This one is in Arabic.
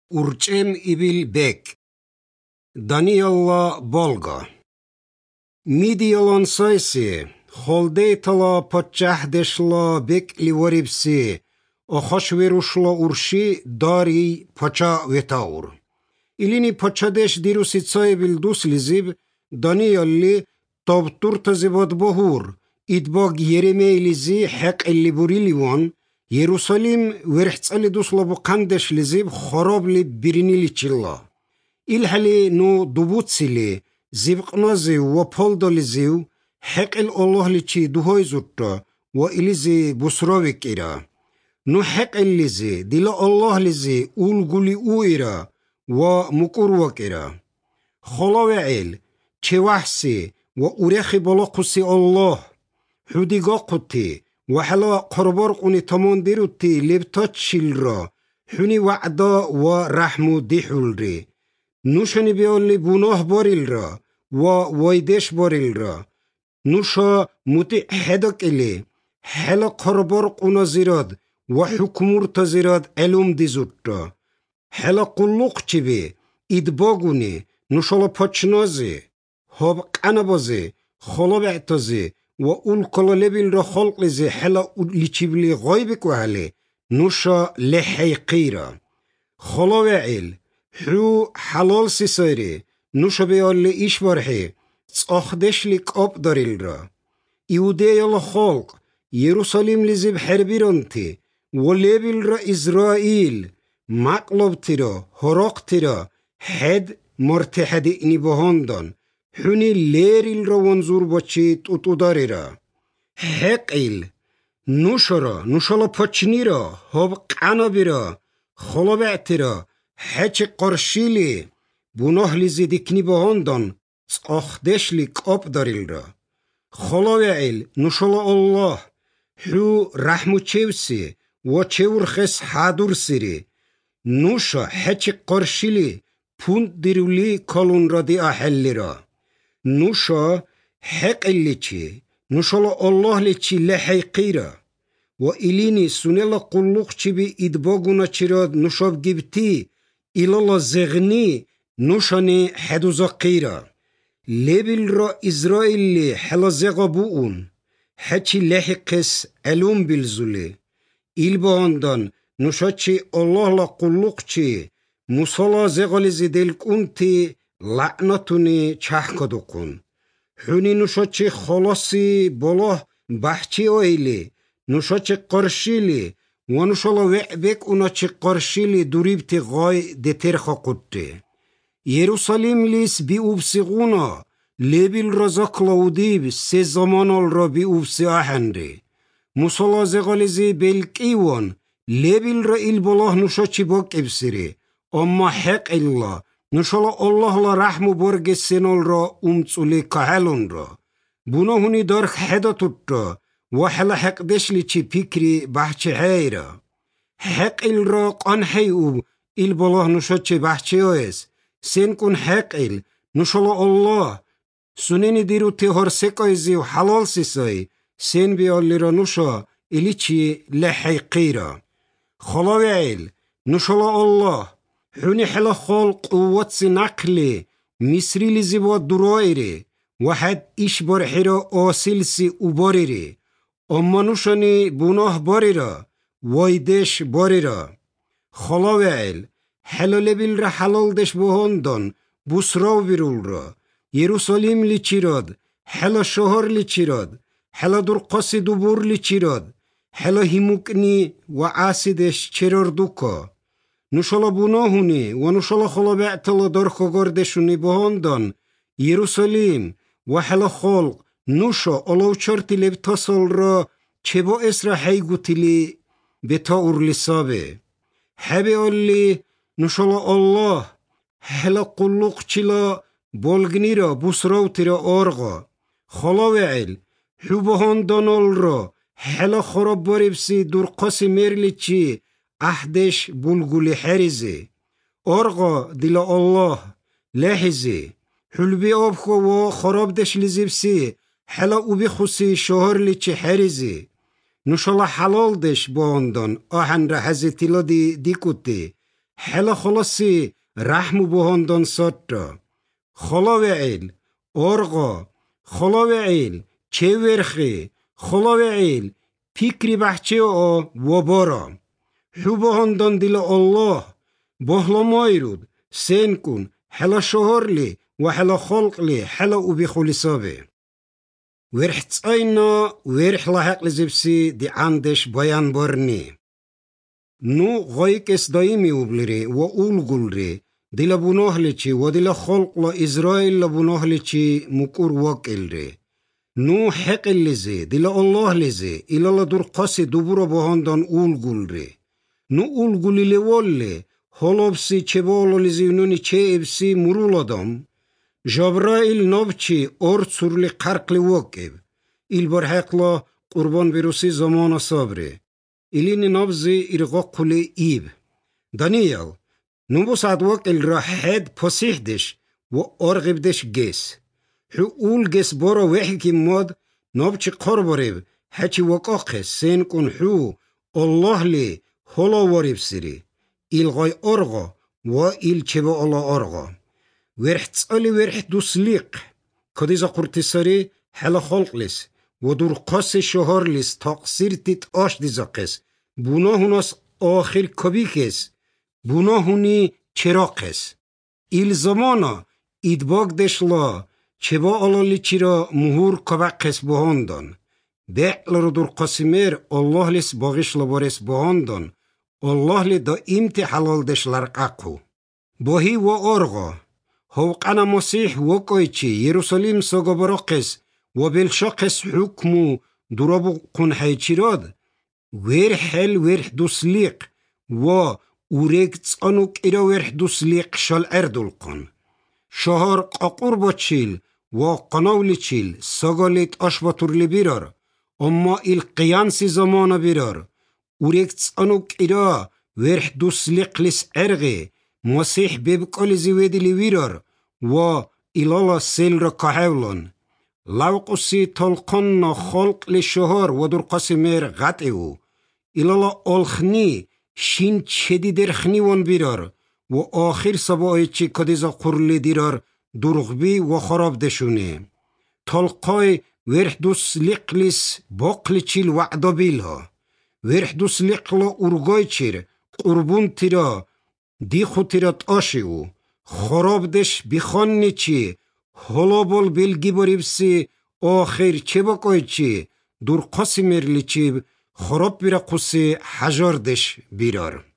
Urcem ibil bek. Daniyalla bolga. Midiyalon saysi. Холдейтала почахдешла бек ливорипси. Охошверушла урши дари поча ветаур. Илини почадеш дируси цаебил дуслизиб. Даниялли табтуртазибад бахур. Идбаг Еремейлизи хек илли буриливан. Иерусалим верхцали дуслабу кандеш лизиб хорабли биринили чилла. Илхали ну дубуцили зибқнази ва полдализив хек ил Аллах личи духой зутта ва илизи бусравик ира. Ну хек илизи дила Аллах лизи улгули уира ва мукурвак ира. Халаве'ил чевахси ва урехи балақуси Аллах حديقا قطي وحلا قربار قوني تمان ديروتي لبتات شلرا حني وعدا ورحمو ديحول ري نوشاني بيولي بناه باريل را وويدش باريل را نوشا متي حدك إلي حلا قربار قونا زيراد وحكمور تزيراد علوم ديزوتا حلا قلوق چبي إدباغوني نوشالا پاچنازي هاب قنبازي خلاب اعتازي وأول كلابيل رخلق لزي حلا لتشبلي غايبك وعلي نوشا لحي قيرا خلاوعيل حو حلال سيسيري نوشا بيالي إيش برحي تأخدش لك أب داريل را إيودي الخلق يروساليم لزي بحربيرانتي ولابيل را إسرائيل مقلب تيرا هراق تيرا حد مرتحد إني بهاندان حوني ليريل را وانزور بچي توداري را حقيل نوشرا نوشالا پاچني را هاب قنابي را خلابعتي را حچ قرشيلي بناه لزي دكني بهاندان تأخدش لك أب داريل را خلاوعيل نوشالا الله حو رحمو چيوسي و چورخس حادور سيري نوشا حچ قرشيلي پوند ديرولي كالون را دي أحل را نوشا حق الليچي نوشالا الله ليچي لحي قيرا و إليني سنلا قلوق چي بي إدباغونا چراد نوشاب جبتي إلالا زغني نوشاني حدوزا قيرا لبل را إسرائيل حلا زغا بوون حچي لحي قس علوم بالزولي إلباندان نوشا چي الله لا قلوق چي مسالا زغالي زدل كنتي لعنتوني چحكدوكون حوني نوشاچي خلاصي بالله بحچي اويلي نوشاچي قرشيلي ونوشالا وعبك وناچي قرشيلي دوريبتي غاي دترخا قدتي يروساليم ليس بيوبسيغونا لبيل رزاق لاوديب سي زمانال را بيوبسي آهنري مسالا زغاليزي بلكيوان لبيل را البالله نوشاچي باك ابسيري اما حق الله نشالا الله لا رحم برگ سنال را امتصولی کهلون را بناهونی درخ حدا توتا و حلا حق دشلی چی پیکری بحچه های را حق ایل را قانحی او ایل بالله نشاد چه بحچه هایس سن کن حق ایل نشالا الله سنینی دیرو تهار سکایزی و حلال سیسای سن بیالی را نشا ایلی چی لحیقی را خلاوی ایل نشالا الله حوني حلا خلق قوات نقلي مصري لزيبا درايري واحد إيش برحيرا آسلسي وباريري أما نوشاني بناه باريرا وايدش باريرا خلاوعيل حلا لبيل را حلال دش بهاندان بسراو بيرول را يروساليم لچيراد حلا شهر لچيراد حلا درقاسي دوبور لچيراد حلا هموكني وعاسدش چرار دوكا نوشالا بناهوني ونوشالا خلابعتلا درخا گردشوني بهاندان يروساليم وحلا خلق نوشا الاو چرتي لبتاسال را چه با اسرا حيگوتيلي بتا اورلسابه حبي اللي نوشالا الله حلا قلوق چلا بولگني را بسراوتي را آرغا خلاوعيل حو بهاندانال را حلا خراب باربسي درقاسي ميرلي چي أحدش بلغولي حرزي أرغا دلا الله لاحزي حلبي أبخو و خراب دش لزيبسي حلا أبي خسي شهر لچه حرزي نوشالا حلال دش باندان آهن را حزتلا دي كوتي حلا خلاصی رحم بهندان ساتا خلا وعیل ارغا خلا وعیل چه ورخی خلا وعیل فکری بحچه و بارا حو بهندان دیل الله بحلا مایرود سین کن حلا شهرلی و حلا خلقلی حلا او بخولی سابه ورح تصاینا ورح لاحق لزبسی دی عندش بیان برنی نو غایک اس دایمی اوبلری و اول گلری دیلا بناه لچی و دیلا خلق لا اسرائیل لبناه لچی مکور واکل ری نو حق لزی دیلا الله لزی ایلا دور قاسی دوبورا بهاندان اول گلری نو اول گلی لولی حالابسی چه بالا لزی نونی چه ابسی مرولادام جبرائیل نوچی ارسورلی قرقلی واکب ایل بر حقلا قربان بیروسی زمان صبره ایلین نبزی ارغا قلی ایب دانیل نبوس ادواکل را حد پسیحدش و ارغبدش گس حو اول گس بارا وحی که ماد نبچی قربارب هچی وقاقه سین کن حو الله لی حالا وارب سری ایلغای ارغا و ایل چه با الله ارغا ورح تسألي ورح دوسليق كديزا قرتساري حالا خلق لس ودور قاس شهر لس تقصير تتاش ديزا قس بنا هناس آخر كبيكس بنا هني چراقس إل زمانا إدباق دشلا چبا ألالی چرا مهور كباقس بهاندان بقل رو دور قاسمير الله لس باغش لبارس بهاندان الله لی دائمت حلال دش لرقاقو باهي و آرغا هوقنا مسيح وقويتشي يروساليم ساقا براقس وبالشاقس حكمو درابو قنحيتشيراد وير حل وير دوسليق و اوريك تسانوك إرا وير دوسليق شال اردولقن شهر قاقور باتشيل و قناولي تشيل ساقاليت أشبطور لبيرار اما القيانسي زمانا بيرار اوريك تسانوك إرا وير دوسليق لس ارغي مسيح ببقال زويد لويرار و إلالا سيل ركاهولون لوقسي تلقن خلق لشهر و در قسمير غطئو إلالا ألخني شين چدي درخني وان بيرار و آخر سباهي چي كديزا قرلي ديرار درغبي و خراب دشونه تلقاي ورحدوس لقلس باقل چيل وعدا بيلها ورحدوس لقلا أرغاي چير قربون تيرا دی خطیرت آشیو خراب دش بیخان چی حالا بال بلگی باریبسی آخر چه باقای چی دور قاسی مرلی چی خراب بیره قوسی حجار دش بیرار